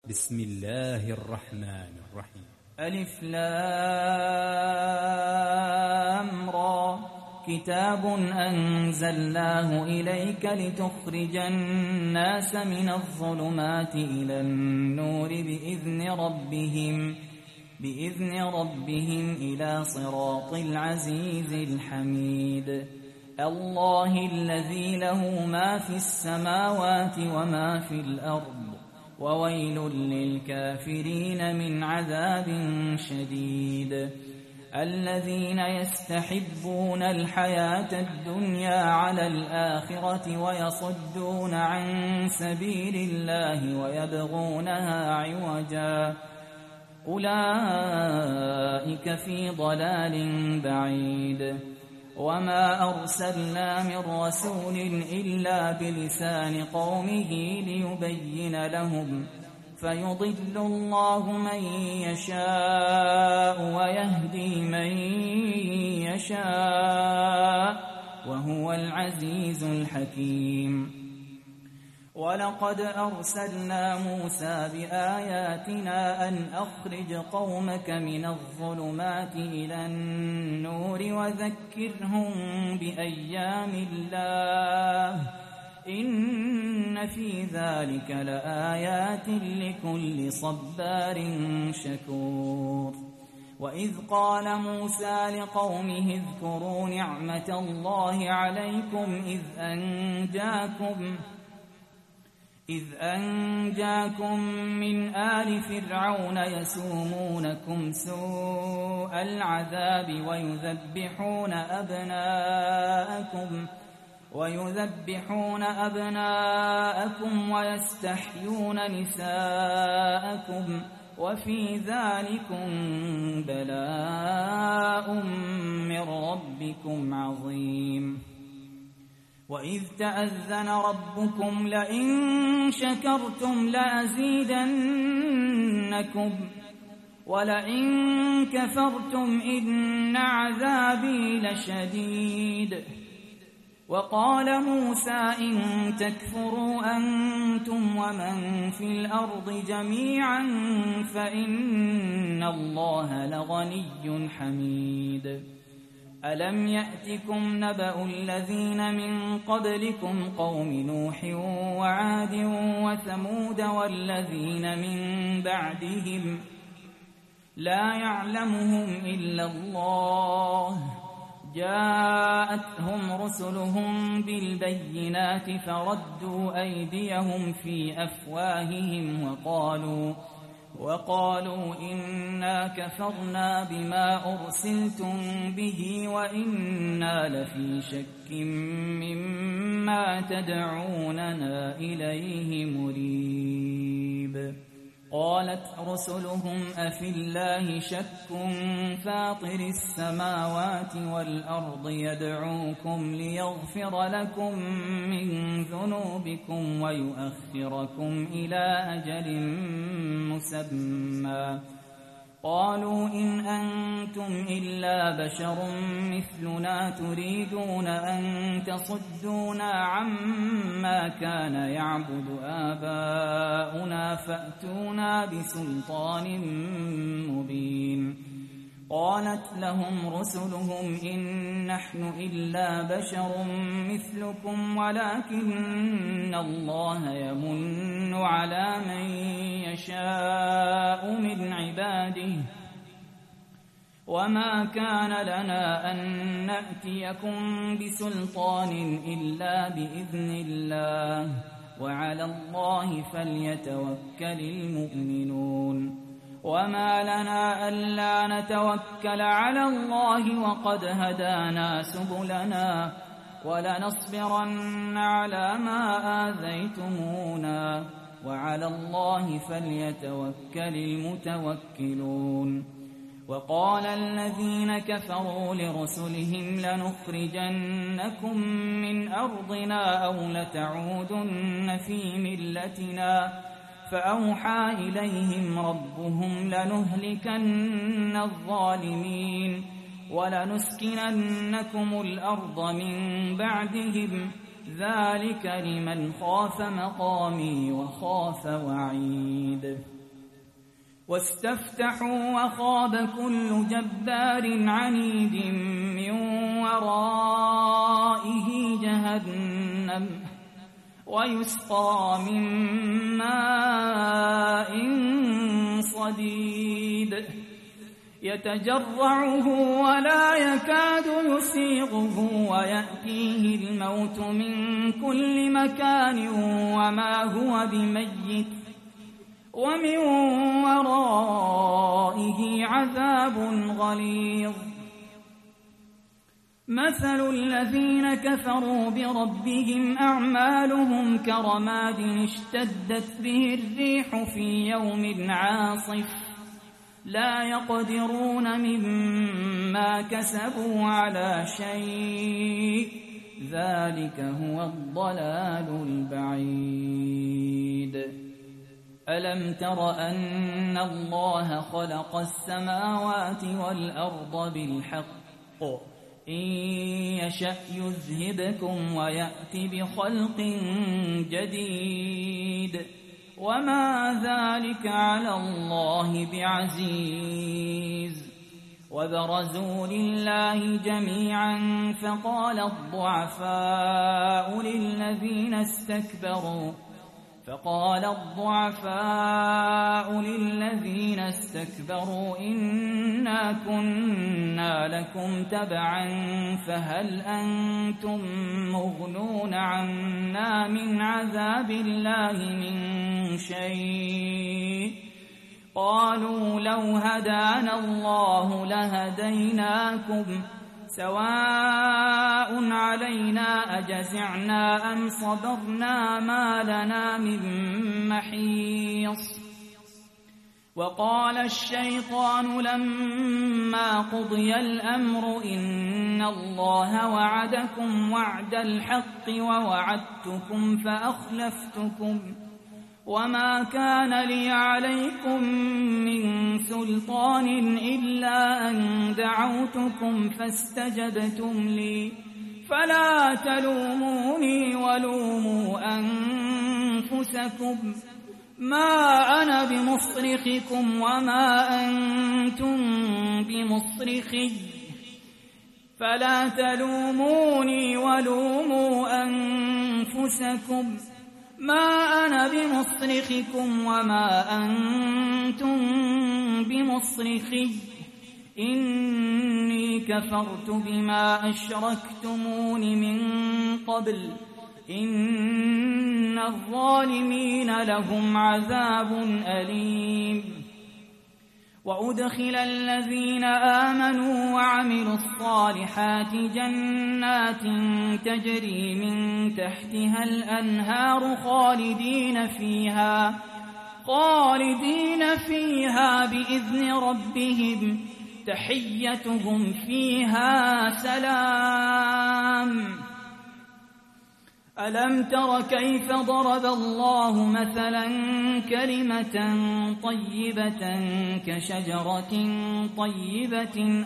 بسم الله الرحمن الرحيم. ألف لام را كتاب أنزلناه إليك لتخرج الناس من الظلمات إلى النور بإذن ربهم إلى صراط العزيز الحميد. الله الذي له ما في السماوات وما في الأرض وويل للكافرين من عذاب شديد. الذين يستحبون الحياة الدنيا على الآخرة ويصدون عن سبيل الله ويبغونها عوجا أولئك في ضلال بعيد. وما أرسلنا من رسول إلا بلسان قومه ليبين لهم فيضل الله من يشاء ويهدي من يشاء وهو العزيز الحكيم. ولقد أرسلنا موسى بآياتنا أن أخرج قومك من الظلمات إلى النور وذكرهم بأيام الله إن في ذلك لآيات لكل صبار شكور. وإذ قال موسى لقومه اذكروا نعمة الله عليكم إذ أنجاكم من آل فرعون يسومونكم سوء العذاب ويذبحون أبناءكم ويستحيون نساءكم وفي ذلكم بلاء من ربكم عظيم. وإذ تأذن ربكم لئن شكرتم لأزيدنكم ولئن كفرتم إن عذابي لشديد. وقال موسى إن تكفروا أنتم ومن في الأرض جميعا فإن الله لغني حميد. ألم يأتكم نبأ الذين من قبلكم قوم نوح وعاد وثمود والذين من بعدهم لا يعلمهم إلا الله جاءتهم رسلهم بالبينات فردوا أيديهم في أفواههم وقالوا إنا كفرنا بما أرسلتم به وإنا لفي شك مما تدعوننا إليه مريب. قالت رسلهم أفي الله شك فاطر السماوات والأرض يدعوكم ليغفر لكم من ذنوبكم ويؤخركم إلى أجل مسمى. قالوا إن أنتم إلا بشر مثلنا تريدون أن تصدونا عما كان يعبد آباؤنا فأتونا بسلطان مبين. قالت لهم رسلهم إن نحن إلا بشر مثلكم ولكن الله يمن على من يشاء من عباده وما كان لنا أن نأتيكم بسلطان إلا بإذن الله وعلى الله فليتوكل المؤمنون. وما لنا ألا نتوكل على الله وقد هدانا سبلنا ولنصبرن على ما آذيتمونا وعلى الله فليتوكل المتوكلون. وقال الذين كفروا لرسلهم لنخرجنكم من أرضنا أو لتعودن في ملتنا فأوحى إليهم ربهم لنهلكن الظالمين ولنسكننكم الأرض من بعدهم ذلك لمن خاف مقامي وخاف وعيد. واستفتحوا وخاب كل جبار عنيد من ورائه جهنم ويسقى من ماء صديد يتجرعه ولا يكاد يسيغه ويأتيه الموت من كل مكان وما هو بميت ومن ورائه عذاب غليظ مثل الذين كفروا بربهم أعمالهم كرماد اشتدت به الريح في يوم عاصف لا يقدرون مما كسبوا على شيء ذلك هو الضلال البعيد ألم تر أن الله خلق السماوات والأرض بالحق إن يشأ يذهبكم ويأت بخلق جديد وما ذلك على الله بعزيز وبرزوا لله جميعا فقال الضعفاء للذين استكبروا إنا كنا لكم تبعا فهل أنتم مغنون عنا من عذاب الله من شيء قالوا لو هدانا الله لهديناكم سواء علينا أجزعنا أم صبرنا ما لنا من محيص وقال الشيطان لما قضي الأمر إن الله وعدكم وعد الحق ووعدتكم فأخلفتكم وما كان لي عليكم من سلطان إلا أن دعوتكم فاستجبتم لي فلا تلوموني ولوموا أنفسكم ما أنا بمصرخكم وما أنتم بمصرخي فلا تلوموني ولوموا أنفسكم ما أنا بمصرخكم وما أنتم بمصرخي إني كفرت بما أشركتمون من قبل إن الظالمين لهم عذاب أليم وأدخل الذين آمنوا وعملوا الصالحات جنات تجري من تحتها الأنهار خالدين فيها بإذن ربهم تحيتهم فيها سلام ألم تر كيف ضرب الله مثلا كلمة طيبة كشجرة طيبة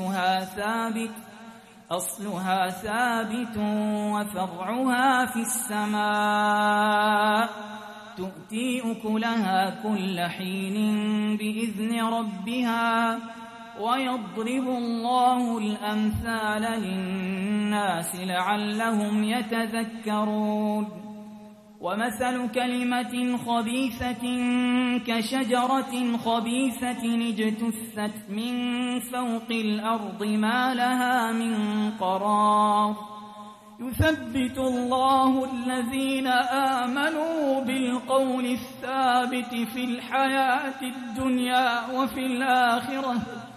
أصلها ثابت وفرعها في السماء تؤتي أكلها كل حين بإذن ربها ويضرب الله الأمثال للناس لعلهم يتذكرون ومثل كلمة خبيثة كشجرة خبيثة اجتثت من فوق الأرض ما لها من قرار يثبت الله الذين آمنوا بالقول الثابت في الحياة الدنيا وفي الآخرة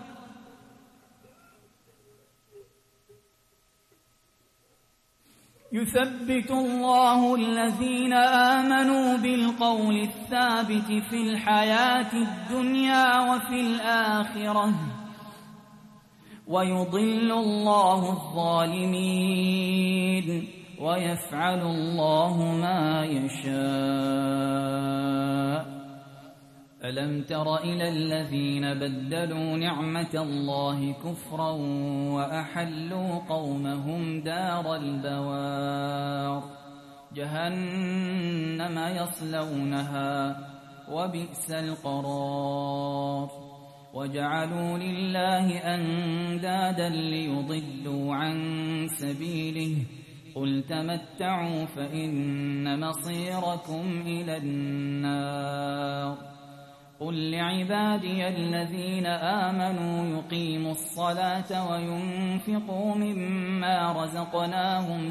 يثبت الله الذين آمنوا بالقول الثابت في الحياة الدنيا وفي الآخرة ويضل الله الظالمين ويفعل الله ما يشاء ألم تر إلى الذين بدلوا نعمة الله كفرا وأحلوا قومهم دار البوار جهنم يصلونها وبئس القرار. وجعلوا لله أندادا ليضلوا عن سبيله قل تمتعوا فإن مصيركم إلى النار. قل لعبادي الذين آمنوا يقيموا الصلاة وينفقوا مما رزقناهم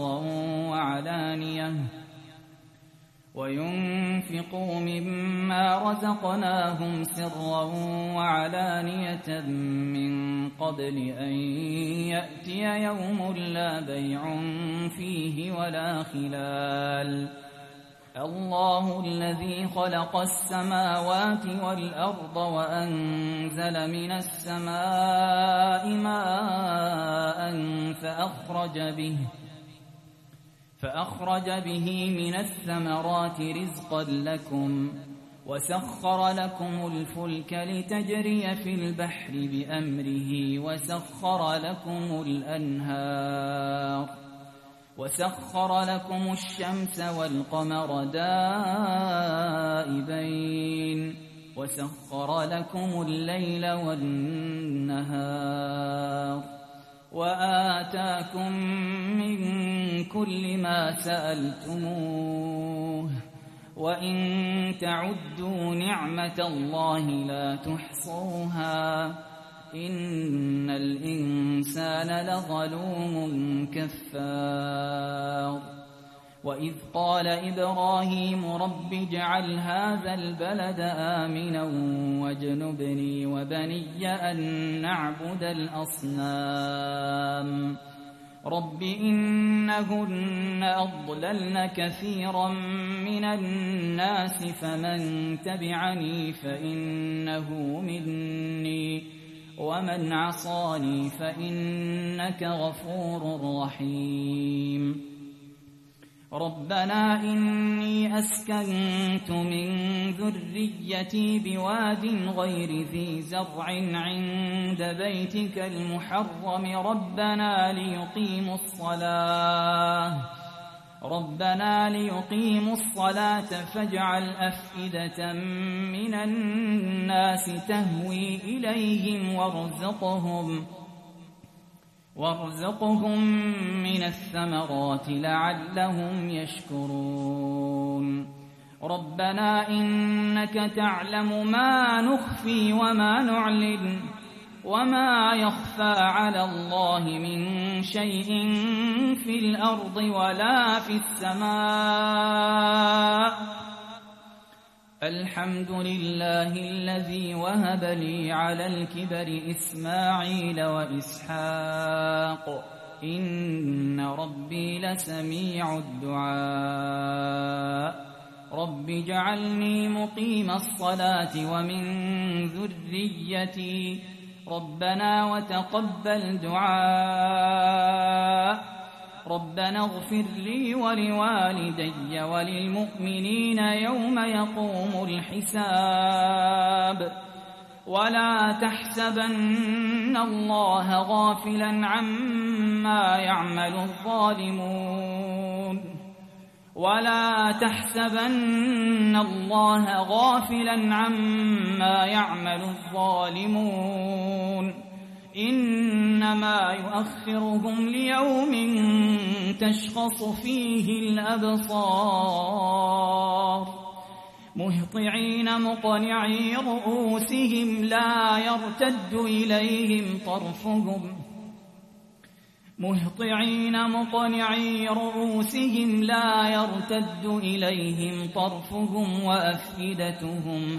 سرا وعلانية من قبل أن يأتي يوم لا بيع فيه ولا خلال. الله الذي خلق السماوات والأرض وأنزل من السماء ماء فأخرج به من الثمرات رزقا لكم وسخر لكم الفلك لتجري في البحر بأمره وسخر لكم الشمس والقمر دائبين وسخر لكم الليل والنهار وآتاكم من كل ما سألتموه وإن تعدوا نعمة الله لا تحصوها إن الإنسان لظلوم كفار. وإذ قال إبراهيم رب اجعل هذا البلد آمنا واجنبني وبني أن نعبد الأصنام. رب إنهن أضللن كثيرا من الناس فمن تبعني فإنه مني ومن عصاني فإنك غفور رحيم. ربنا إني أسكنت من ذريتي بواد غير ذي زرع عند بيتك المحرم ربنا ليقيموا الصلاة فاجعل أفئدة من الناس تهوي إليهم وارزقهم من الثمرات لعلهم يشكرون. ربنا إنك تعلم ما نخفي وما نعلن وما يخفى على الله من شيء في الأرض ولا في السماء. الحمد لله الذي وهب لي على الكبر إسماعيل وإسحاق إن ربي لسميع الدعاء. رب اجعلني مقيم الصلاة ومن ذريتي ربنا وتقبل دعاء. ربنا اغفر لي ولوالدي وللمؤمنين يوم يقوم الحساب. ولا تحسبن الله غافلا عما يعمل الظالمون إنما يؤخرهم ليوم تشخص فيه الأبصار. مهطعين مقنعي رؤوسهم لا يرتد إليهم طرفهم وأفئدتهم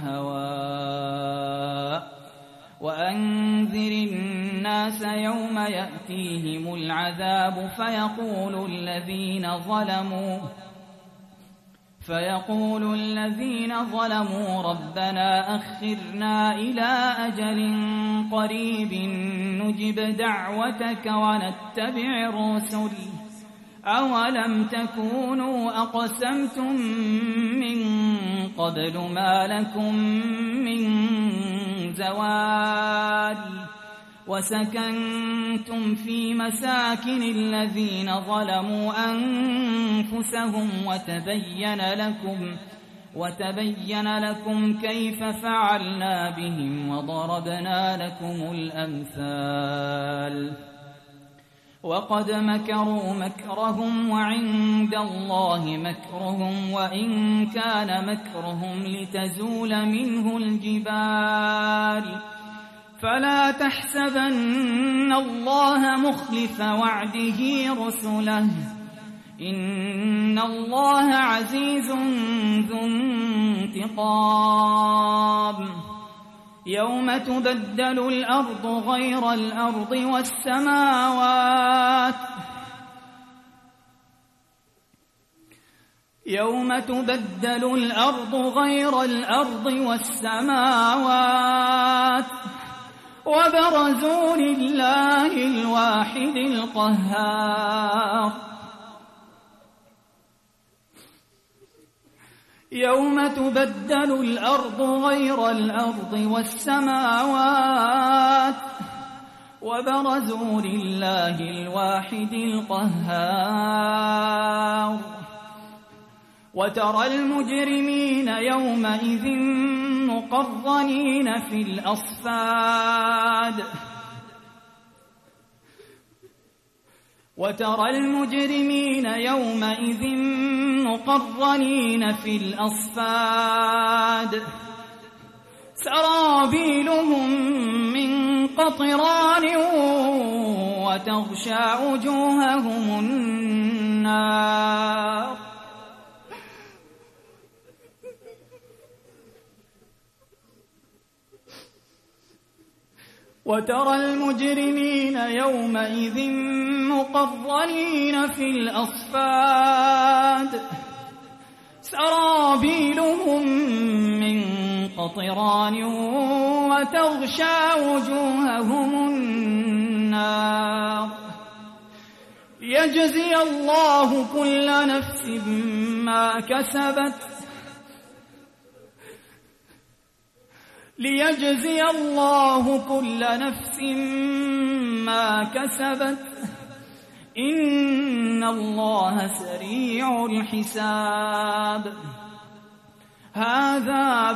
هواء. وأنذر الناس يوم يأتيهم العذاب فيقول الذين ظلموا ربنا أخرنا إلى أجل قريب نجب دعوتك ونتبع الرسل أولم تكونوا أقسمتم من قبل ما لكم من زوال. وسكنتم في مساكن الذين ظلموا أنفسهم وتبين لكم كيف فعلنا بهم وضربنا لكم الأمثال وقد مكروا مكرهم وعند الله مكرهم وإن كان مكرهم لتزول منه الجبال فلا تحسبن الله مخلف وعده رسله إن الله عزيز ذو انتقام يوم تبدل الأرض غير الأرض والسماوات يوم تبدل الأرض غير الأرض والسماوات وبرزوا لله الواحد القهار يوم تبدل الأرض غير الأرض والسماوات وبرزوا لله الواحد القهار وترى المجرمين يومئذ مقرنين في الأصفاد وترى المجرمين يومئذ مقرنين في الأصفاد سرابيلهم من قطران وتغشى وجوههم النار وترى المجرمين يومئذ مقرنين في الأصفاد سرابيلهم من قطران وتغشى وجوههم النار ليجزي الله كل نفس ما كسبت ليجزي الله كل نفس ما كسبت إن الله سريع الحساب هذا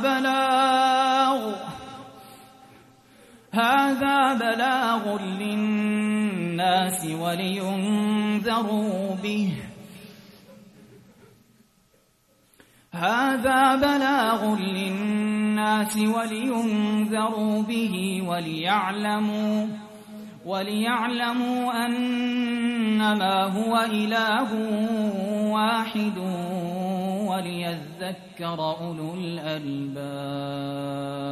بلاغ للناس ولينذروا به هذا بلاغ للناس ولينذروا به وليعلموا أنما هو إله واحد وليذكر أولو الألباب